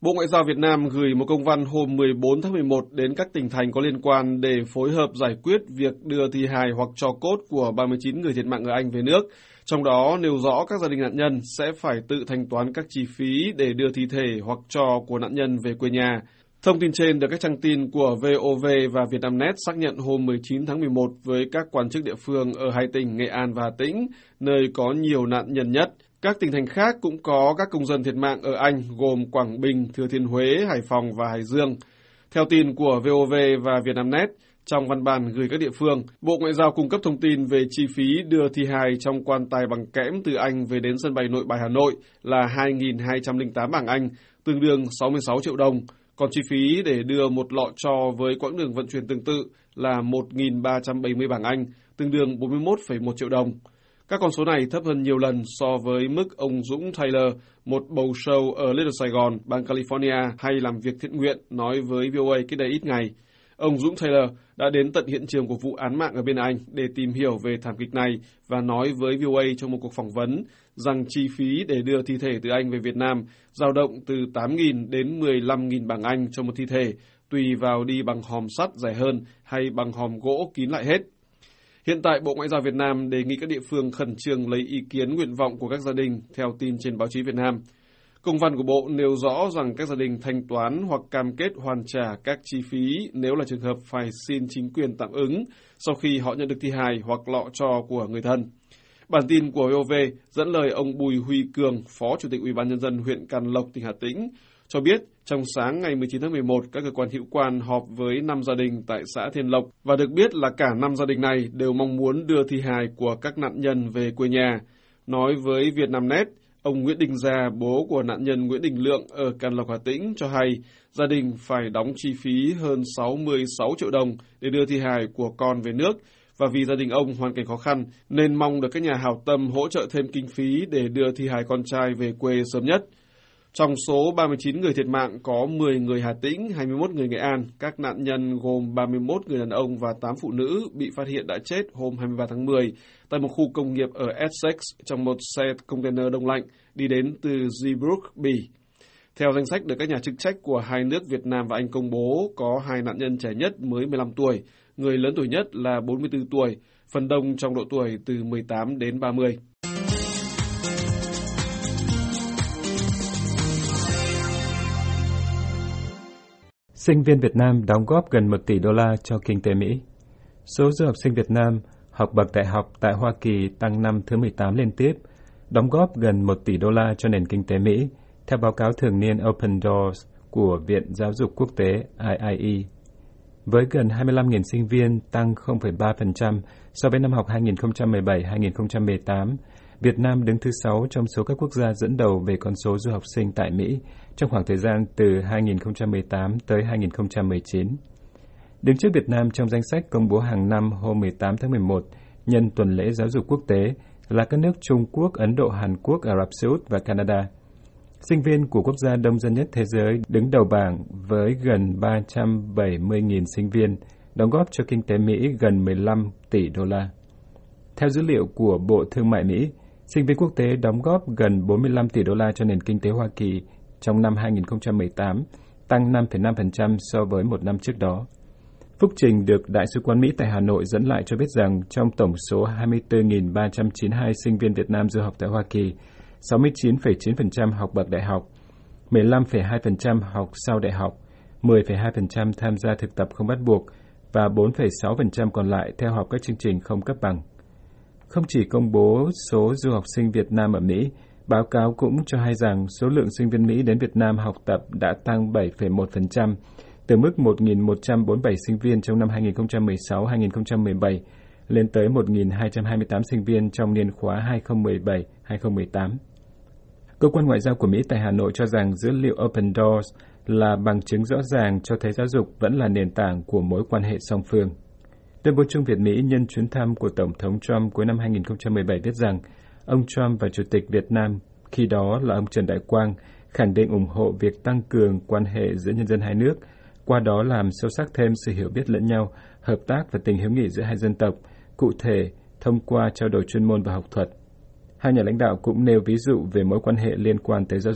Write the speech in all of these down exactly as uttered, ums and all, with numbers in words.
Bộ Ngoại giao Việt Nam gửi một công văn hôm mười bốn tháng mười một đến các tỉnh thành có liên quan để phối hợp giải quyết việc đưa thi hài hoặc tro cốt của ba mươi chín người thiệt mạng ở Anh về nước. Trong đó nêu rõ các gia đình nạn nhân sẽ phải tự thanh toán các chi phí để đưa thi thể hoặc tro của nạn nhân về quê nhà. Thông tin trên được các trang tin của vê o vê và Vietnamnet xác nhận hôm mười chín tháng mười một với các quan chức địa phương ở hai tỉnh Nghệ An và Hà Tĩnh, nơi có nhiều nạn nhân nhất. Các tỉnh thành khác cũng có các công dân thiệt mạng ở Anh gồm Quảng Bình, Thừa Thiên Huế, Hải Phòng và Hải Dương. Theo tin của vê o vê và Vietnamnet, trong văn bản gửi các địa phương, Bộ Ngoại giao cung cấp thông tin về chi phí đưa thi hài trong quan tài bằng kẽm từ Anh về đến sân bay Nội Bài Hà Nội là hai nghìn hai trăm lẻ tám bảng Anh, tương đương sáu mươi sáu triệu đồng. Còn chi phí để đưa một lọ tro với quãng đường vận chuyển tương tự là một nghìn ba trăm bảy mươi bảng Anh, tương đương bốn mươi mốt phẩy một triệu đồng. Các con số này thấp hơn nhiều lần so với mức ông Dũng Taylor, một bầu show ở Little Sài Gòn, bang California hay làm việc thiện nguyện, nói với vê o a cách đây ít ngày. Ông Dũng Taylor đã đến tận hiện trường của vụ án mạng ở bên Anh để tìm hiểu về thảm kịch này và nói với vê o a trong một cuộc phỏng vấn rằng chi phí để đưa thi thể từ Anh về Việt Nam dao động từ tám nghìn đến mười lăm nghìn bảng Anh cho một thi thể, tùy vào đi bằng hòm sắt rẻ hơn hay bằng hòm gỗ kín lại hết. Hiện tại, Bộ Ngoại giao Việt Nam đề nghị các địa phương khẩn trương lấy ý kiến nguyện vọng của các gia đình, theo tin trên báo chí Việt Nam. Công văn của Bộ nêu rõ rằng các gia đình thanh toán hoặc cam kết hoàn trả các chi phí nếu là trường hợp phải xin chính quyền tạm ứng sau khi họ nhận được thi hài hoặc lọ tro của người thân. Bản tin của vê o vê dẫn lời ông Bùi Huy Cường, Phó Chủ tịch Ủy ban Nhân dân huyện Can Lộc, tỉnh Hà Tĩnh, cho biết trong sáng ngày mười chín tháng mười một, các cơ quan hữu quan họp với năm gia đình tại xã Thiên Lộc và được biết là cả năm gia đình này đều mong muốn đưa thi hài của các nạn nhân về quê nhà. Nói với Vietnamnet, ông Nguyễn Đình Gia, bố của nạn nhân Nguyễn Đình Lượng ở Can Lộc, Hà Tĩnh, cho hay gia đình phải đóng chi phí hơn sáu mươi sáu triệu đồng để đưa thi hài của con về nước, và vì gia đình ông hoàn cảnh khó khăn nên mong được các nhà hảo tâm hỗ trợ thêm kinh phí để đưa thi hài con trai về quê sớm nhất. Trong số ba mươi chín người thiệt mạng có mười người Hà Tĩnh, hai mươi mốt người Nghệ An. Các nạn nhân gồm ba mươi mốt người đàn ông và tám phụ nữ bị phát hiện đã chết hôm hai mươi ba tháng mười tại một khu công nghiệp ở Essex trong một xe container đông lạnh đi đến từ Zeebrugge, Bỉ. Theo danh sách được các nhà chức trách của hai nước Việt Nam và Anh công bố, có hai nạn nhân trẻ nhất mới mười lăm tuổi, người lớn tuổi nhất là bốn mươi tư tuổi, phần đông trong độ tuổi từ mười tám đến ba mươi. Sinh viên Việt Nam đóng góp gần một tỷ đô la cho kinh tế Mỹ. Số du học sinh Việt Nam học bậc đại học tại Hoa Kỳ tăng năm thứ mười tám liên tiếp, đóng góp gần một tỷ đô la cho nền kinh tế Mỹ, theo báo cáo thường niên Open Doors của Viện Giáo dục Quốc tế I I E. Với gần hai mươi lăm nghìn sinh viên, tăng không phẩy ba phần trăm so với năm học hai nghìn không trăm mười bảy hai nghìn không trăm mười tám, Việt Nam đứng thứ sáu trong số các quốc gia dẫn đầu về con số du học sinh tại Mỹ trong khoảng thời gian từ hai nghìn không trăm mười tám tới hai nghìn không trăm mười chín. Đứng trước Việt Nam trong danh sách công bố hàng năm hôm mười tám tháng mười một nhân tuần lễ giáo dục quốc tế là các nước Trung Quốc, Ấn Độ, Hàn Quốc, Ả Rập Xê Út và Canada. Sinh viên của quốc gia đông dân nhất thế giới đứng đầu bảng với gần ba trăm bảy mươi nghìn sinh viên, đóng góp cho kinh tế Mỹ gần mười lăm tỷ đô la. Theo dữ liệu của Bộ Thương mại Mỹ, sinh viên quốc tế đóng góp gần bốn mươi lăm tỷ đô la cho nền kinh tế Hoa Kỳ trong năm hai nghìn không trăm mười tám, tăng năm phẩy năm phần trăm so với một năm trước đó. Phúc trình được Đại sứ quán Mỹ tại Hà Nội dẫn lại cho biết rằng trong tổng số hai mươi tư nghìn ba trăm chín mươi hai sinh viên Việt Nam du học tại Hoa Kỳ, sáu mươi chín phẩy chín phần trăm học bậc đại học, mười lăm phẩy hai phần trăm học sau đại học, mười phẩy hai phần trăm tham gia thực tập không bắt buộc và bốn phẩy sáu phần trăm còn lại theo học các chương trình không cấp bằng. Không chỉ công bố số du học sinh Việt Nam ở Mỹ, báo cáo cũng cho hay rằng số lượng sinh viên Mỹ đến Việt Nam học tập đã tăng bảy phẩy một phần trăm, từ mức một nghìn một trăm bốn mươi bảy sinh viên trong năm hai nghìn không trăm mười sáu hai nghìn không trăm mười bảy lên tới một nghìn hai trăm hai mươi tám sinh viên trong niên khóa hai nghìn không trăm mười bảy hai nghìn không trăm mười tám. Cơ quan Ngoại giao của Mỹ tại Hà Nội cho rằng dữ liệu Open Doors là bằng chứng rõ ràng cho thấy giáo dục vẫn là nền tảng của mối quan hệ song phương. Tuyên bố chung Việt Mỹ nhân chuyến thăm của Tổng thống Trump cuối năm hai nghìn không trăm mười bảy viết rằng ông Trump và Chủ tịch Việt Nam, khi đó là ông Trần Đại Quang, khẳng định ủng hộ việc tăng cường quan hệ giữa nhân dân hai nước, qua đó làm sâu sắc thêm sự hiểu biết lẫn nhau, hợp tác và tình hữu nghị giữa hai dân tộc, cụ thể thông qua trao đổi chuyên môn và học thuật. Hai nhà lãnh đạo cũng nêu ví dụ về mối quan hệ liên quan tới giáo dục,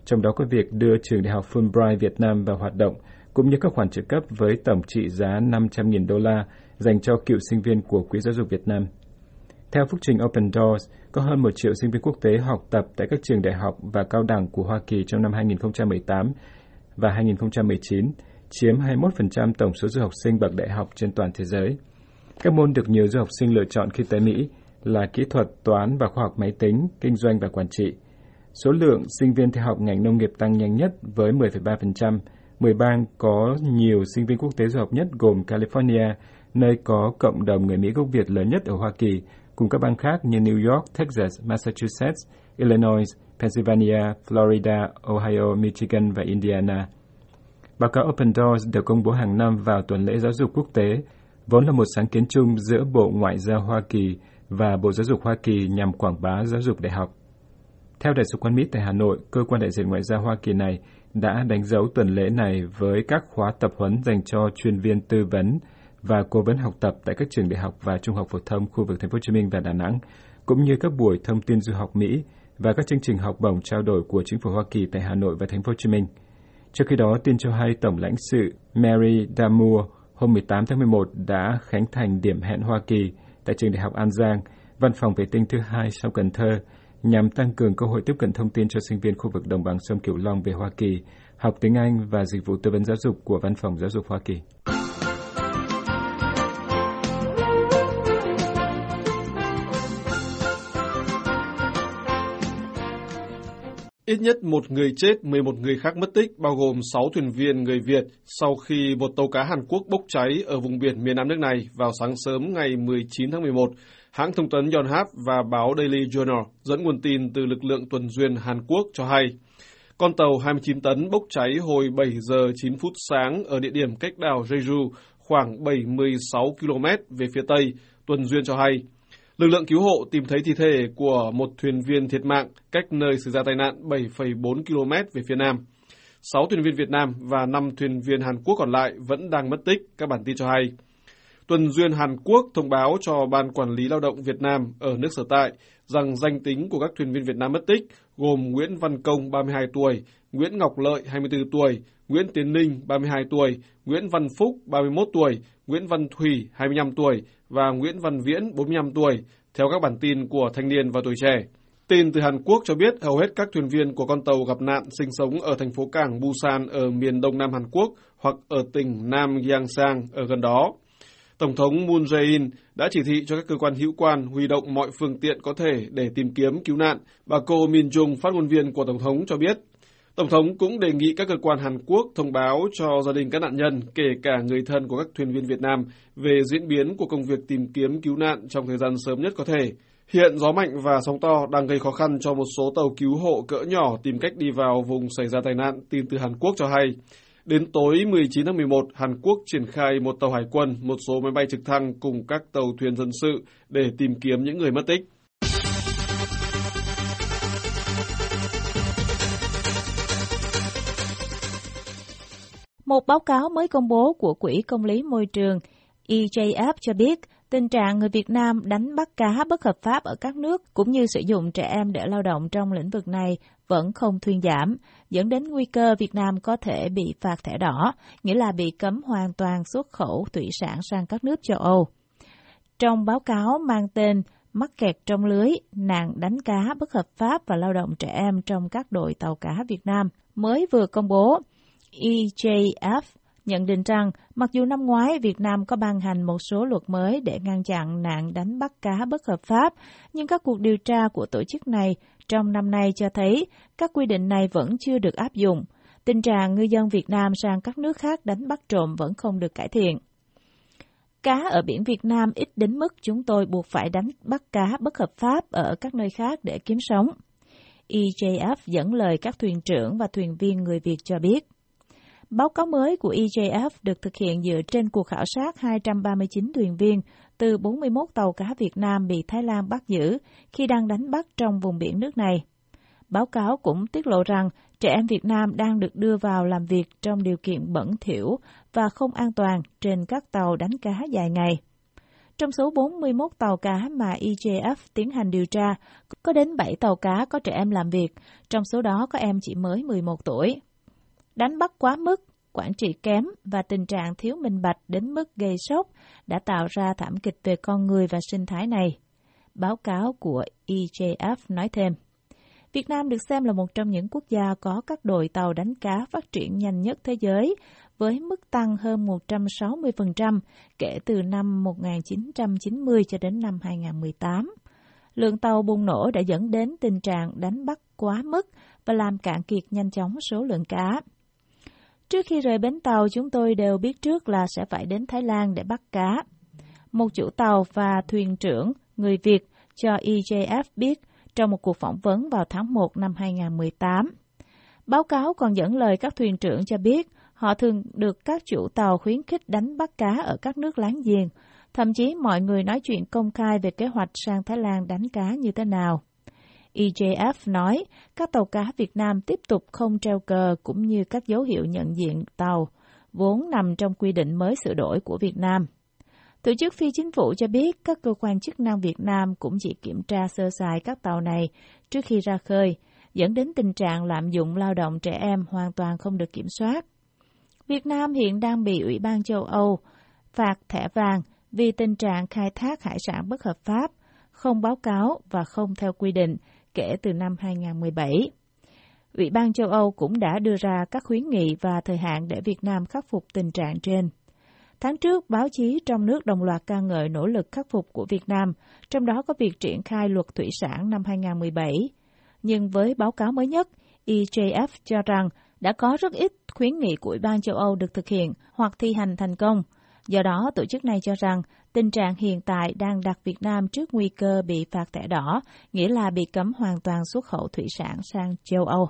trong đó có việc đưa trường đại học Fulbright Việt Nam vào hoạt động, cũng như các khoản trợ cấp với tổng trị giá năm trăm nghìn đô la dành cho cựu sinh viên của Quỹ Giáo dục Việt Nam. Theo phúc trình Open Doors, có hơn một triệu sinh viên quốc tế học tập tại các trường đại học và cao đẳng của Hoa Kỳ trong năm hai nghìn không trăm mười tám và hai nghìn không trăm mười chín, chiếm hai mươi mốt phần trăm tổng số du học sinh bậc đại học trên toàn thế giới. Các môn được nhiều du học sinh lựa chọn khi tới Mỹ là kỹ thuật, toán và khoa học máy tính, kinh doanh và quản trị. Số lượng sinh viên theo học ngành nông nghiệp tăng nhanh nhất với mười phẩy ba phần trăm. mười bang có nhiều sinh viên quốc tế du học nhất gồm California, nơi có cộng đồng người Mỹ gốc Việt lớn nhất ở Hoa Kỳ, cùng các bang khác như New York, Texas, Massachusetts, Illinois, Pennsylvania, Florida, Ohio, Michigan và Indiana. Báo cáo Open Doors được công bố hàng năm vào tuần lễ giáo dục quốc tế, vốn là một sáng kiến chung giữa Bộ Ngoại giao Hoa Kỳ và Bộ Giáo dục Hoa Kỳ nhằm quảng bá giáo dục đại học. Theo Đại sứ quán Mỹ tại Hà Nội, cơ quan đại diện ngoại giao Hoa Kỳ này đã đánh dấu tuần lễ này với các khóa tập huấn dành cho chuyên viên tư vấn và cố vấn học tập tại các trường đại học và trung học phổ thông khu vực Thành phố Hồ Chí Minh và Đà Nẵng, cũng như các buổi thông tin du học Mỹ và các chương trình học bổng trao đổi của chính phủ Hoa Kỳ tại Hà Nội và Thành phố Hồ Chí Minh. Trước khi đó, tin cho hay Tổng lãnh sự Mary Damour hôm mười tám tháng mười một đã khánh thành điểm hẹn Hoa Kỳ tại trường đại học An Giang, văn phòng vệ tinh thứ hai sau Cần Thơ, nhằm tăng cường cơ hội tiếp cận thông tin cho sinh viên khu vực đồng bằng sông Cửu Long về Hoa Kỳ, học tiếng Anh và dịch vụ tư vấn giáo dục của Văn phòng Giáo dục Hoa Kỳ. Ít nhất một người chết, mười một người khác mất tích, bao gồm sáu thuyền viên người Việt sau khi một tàu cá Hàn Quốc bốc cháy ở vùng biển miền Nam nước này vào sáng sớm ngày mười chín tháng mười một. Hãng thông tấn Yonhap và báo Daily Journal dẫn nguồn tin từ lực lượng tuần duyên Hàn Quốc cho hay. Con tàu hai mươi chín tấn bốc cháy hồi bảy giờ chín phút sáng ở địa điểm cách đảo Jeju khoảng bảy mươi sáu ki lô mét về phía tây, tuần duyên cho hay. Lực lượng cứu hộ tìm thấy thi thể của một thuyền viên thiệt mạng cách nơi xảy ra tai nạn bảy phẩy bốn ki lô mét về phía nam. Sáu thuyền viên Việt Nam và năm thuyền viên Hàn Quốc còn lại vẫn đang mất tích, các bản tin cho hay. Tuần duyên Hàn Quốc thông báo cho Ban Quản lý Lao động Việt Nam ở nước sở tại rằng danh tính của các thuyền viên Việt Nam mất tích gồm Nguyễn Văn Công, ba mươi hai tuổi, Nguyễn Ngọc Lợi, hai mươi tư tuổi, Nguyễn Tiến Ninh, ba mươi hai tuổi, Nguyễn Văn Phúc, ba mươi mốt tuổi, Nguyễn Văn Thủy, hai mươi lăm tuổi và Nguyễn Văn Viễn, bốn mươi lăm tuổi, theo các bản tin của Thanh niên và Tuổi trẻ. Tin từ Hàn Quốc cho biết hầu hết các thuyền viên của con tàu gặp nạn sinh sống ở thành phố cảng Busan ở miền đông nam Hàn Quốc hoặc ở tỉnh Nam Gyeongsang ở gần đó. Tổng thống Moon Jae-in đã chỉ thị cho các cơ quan hữu quan huy động mọi phương tiện có thể để tìm kiếm cứu nạn. Bà Ko Min-jung, phát ngôn viên của Tổng thống, cho biết. Tổng thống cũng đề nghị các cơ quan Hàn Quốc thông báo cho gia đình các nạn nhân, kể cả người thân của các thuyền viên Việt Nam, về diễn biến của công việc tìm kiếm cứu nạn trong thời gian sớm nhất có thể. Hiện gió mạnh và sóng to đang gây khó khăn cho một số tàu cứu hộ cỡ nhỏ tìm cách đi vào vùng xảy ra tai nạn, tin từ Hàn Quốc cho hay. Đến tối mười chín tháng mười một, Hàn Quốc triển khai một tàu hải quân, một số máy bay trực thăng cùng các tàu thuyền dân sự để tìm kiếm những người mất tích. Một báo cáo mới công bố của Quỹ Công lý Môi trường E J F cho biết tình trạng người Việt Nam đánh bắt cá bất hợp pháp ở các nước cũng như sử dụng trẻ em để lao động trong lĩnh vực này vẫn không thuyên giảm, dẫn đến nguy cơ Việt Nam có thể bị phạt thẻ đỏ, nghĩa là bị cấm hoàn toàn xuất khẩu thủy sản sang các nước châu Âu. Trong báo cáo mang tên Mắc kẹt trong lưới, nạn đánh cá bất hợp pháp và lao động trẻ em trong các đội tàu cá Việt Nam mới vừa công bố, E J F nhận định rằng mặc dù năm ngoái Việt Nam có ban hành một số luật mới để ngăn chặn nạn đánh bắt cá bất hợp pháp, nhưng các cuộc điều tra của tổ chức này trong năm nay cho thấy các quy định này vẫn chưa được áp dụng. Tình trạng ngư dân Việt Nam sang các nước khác đánh bắt trộm vẫn không được cải thiện. Cá ở biển Việt Nam ít đến mức chúng tôi buộc phải đánh bắt cá bất hợp pháp ở các nơi khác để kiếm sống. E J F dẫn lời các thuyền trưởng và thuyền viên người Việt cho biết. Báo cáo mới của E J F được thực hiện dựa trên cuộc khảo sát hai trăm ba mươi chín thuyền viên từ bốn mươi mốt tàu cá Việt Nam bị Thái Lan bắt giữ khi đang đánh bắt trong vùng biển nước này. Báo cáo cũng tiết lộ rằng trẻ em Việt Nam đang được đưa vào làm việc trong điều kiện bẩn thỉu và không an toàn trên các tàu đánh cá dài ngày. Trong số bốn mươi mốt tàu cá mà E J F tiến hành điều tra, có đến bảy tàu cá có trẻ em làm việc, trong số đó có em chỉ mới mười một tuổi. Đánh bắt quá mức, quản trị kém và tình trạng thiếu minh bạch đến mức gây sốc đã tạo ra thảm kịch về con người và sinh thái này. Báo cáo của E J F nói thêm, Việt Nam được xem là một trong những quốc gia có các đội tàu đánh cá phát triển nhanh nhất thế giới, với mức tăng hơn một trăm sáu mươi phần trăm kể từ năm một nghìn chín trăm chín mươi cho đến năm hai nghìn không trăm mười tám. Lượng tàu bùng nổ đã dẫn đến tình trạng đánh bắt quá mức và làm cạn kiệt nhanh chóng số lượng cá. Trước khi rời bến tàu, chúng tôi đều biết trước là sẽ phải đến Thái Lan để bắt cá. Một chủ tàu và thuyền trưởng, người Việt, cho E J F biết trong một cuộc phỏng vấn vào tháng một năm hai nghìn không trăm mười tám. Báo cáo còn dẫn lời các thuyền trưởng cho biết họ thường được các chủ tàu khuyến khích đánh bắt cá ở các nước láng giềng. Thậm chí mọi người nói chuyện công khai về kế hoạch sang Thái Lan đánh cá như thế nào. E J F nói các tàu cá Việt Nam tiếp tục không treo cờ cũng như các dấu hiệu nhận diện tàu, vốn nằm trong quy định mới sửa đổi của Việt Nam. Tổ chức phi chính phủ cho biết các cơ quan chức năng Việt Nam cũng chỉ kiểm tra sơ sài các tàu này trước khi ra khơi, dẫn đến tình trạng lạm dụng lao động trẻ em hoàn toàn không được kiểm soát. Việt Nam hiện đang bị Ủy ban châu Âu phạt thẻ vàng vì tình trạng khai thác hải sản bất hợp pháp, không báo cáo và không theo quy định kể từ năm hai nghìn không trăm mười bảy. Ủy ban châu Âu cũng đã đưa ra các khuyến nghị và thời hạn để Việt Nam khắc phục tình trạng trên. Tháng trước, báo chí trong nước đồng loạt ca ngợi nỗ lực khắc phục của Việt Nam, trong đó có việc triển khai luật thủy sản năm hai nghìn không trăm mười bảy. Nhưng với báo cáo mới nhất, E J F cho rằng đã có rất ít khuyến nghị của Ủy ban châu Âu được thực hiện hoặc thi hành thành công. Do đó, tổ chức này cho rằng tình trạng hiện tại đang đặt Việt Nam trước nguy cơ bị phạt thẻ đỏ, nghĩa là bị cấm hoàn toàn xuất khẩu thủy sản sang châu Âu.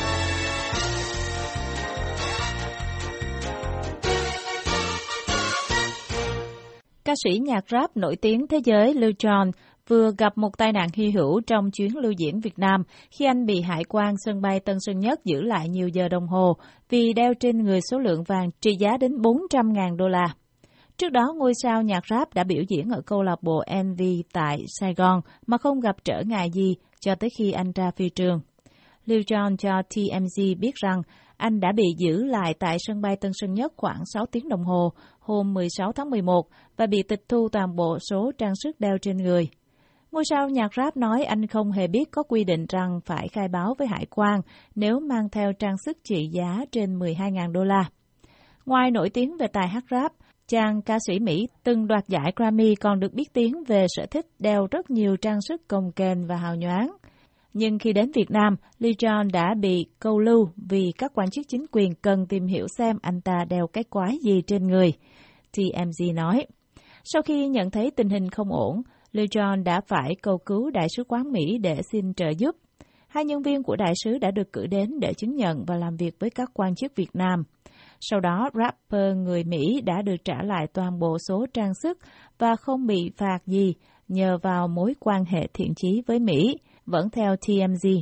Ca sĩ nhạc rap nổi tiếng thế giới Lil Jon vừa gặp một tai nạn hy hữu trong chuyến lưu diễn Việt Nam khi anh bị hải quan sân bay Tân Sơn Nhất giữ lại nhiều giờ đồng hồ vì đeo trên người số lượng vàng trị giá đến bốn trăm nghìn đô la. Trước đó, ngôi sao nhạc rap đã biểu diễn ở câu lạc bộ en vê tại Sài Gòn mà không gặp trở ngại gì cho tới khi anh ra phi trường. Lil Jon cho T M Z biết rằng anh đã bị giữ lại tại sân bay Tân Sơn Nhất khoảng sáu tiếng đồng hồ hôm mười sáu tháng mười một và bị tịch thu toàn bộ số trang sức đeo trên người. Ngôi sao nhạc rap nói anh không hề biết có quy định rằng phải khai báo với hải quan nếu mang theo trang sức trị giá trên mười hai nghìn đô la. Ngoài nổi tiếng về tài hát rap, chàng ca sĩ Mỹ từng đoạt giải Grammy còn được biết tiếng về sở thích đeo rất nhiều trang sức cồng kềnh và hào nhoáng. Nhưng khi đến Việt Nam, Lil Jon đã bị câu lưu vì các quan chức chính quyền cần tìm hiểu xem anh ta đeo cái quái gì trên người, T M Z nói. Sau khi nhận thấy tình hình không ổn, Lil Jon đã phải cầu cứu Đại sứ quán Mỹ để xin trợ giúp. Hai nhân viên của đại sứ đã được cử đến để chứng nhận và làm việc với các quan chức Việt Nam. Sau đó, rapper người Mỹ đã được trả lại toàn bộ số trang sức và không bị phạt gì nhờ vào mối quan hệ thiện chí với Mỹ, vẫn theo T M Z.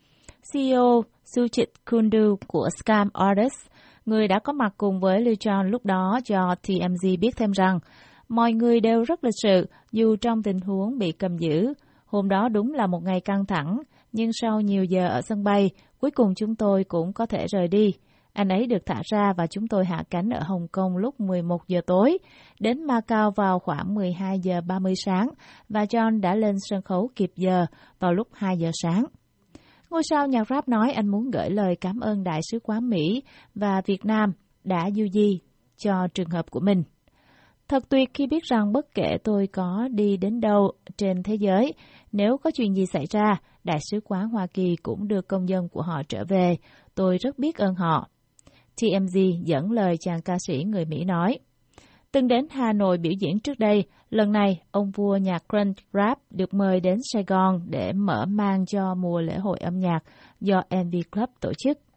C E O Suchit Kundu của Scam Artists, người đã có mặt cùng với Lil Jon lúc đó, cho T M Z biết thêm rằng mọi người đều rất lịch sự dù trong tình huống bị cầm giữ. Hôm đó đúng là một ngày căng thẳng, nhưng sau nhiều giờ ở sân bay, cuối cùng chúng tôi cũng có thể rời đi. Anh ấy được thả ra và chúng tôi hạ cánh ở Hồng Kông lúc mười một giờ tối, đến Macau vào khoảng mười hai giờ ba mươi sáng và John đã lên sân khấu kịp giờ vào lúc hai giờ sáng. Ngôi sao nhạc rap nói anh muốn gửi lời cảm ơn Đại sứ quán Mỹ và Việt Nam đã du di cho trường hợp của mình. Thật tuyệt khi biết rằng bất kể tôi có đi đến đâu trên thế giới, nếu có chuyện gì xảy ra, Đại sứ quán Hoa Kỳ cũng đưa công dân của họ trở về. Tôi rất biết ơn họ. T M Z dẫn lời chàng ca sĩ người Mỹ nói. Từng đến Hà Nội biểu diễn trước đây, lần này ông vua nhạc crunk rap được mời đến Sài Gòn để mở màn cho mùa lễ hội âm nhạc do en vê Club tổ chức.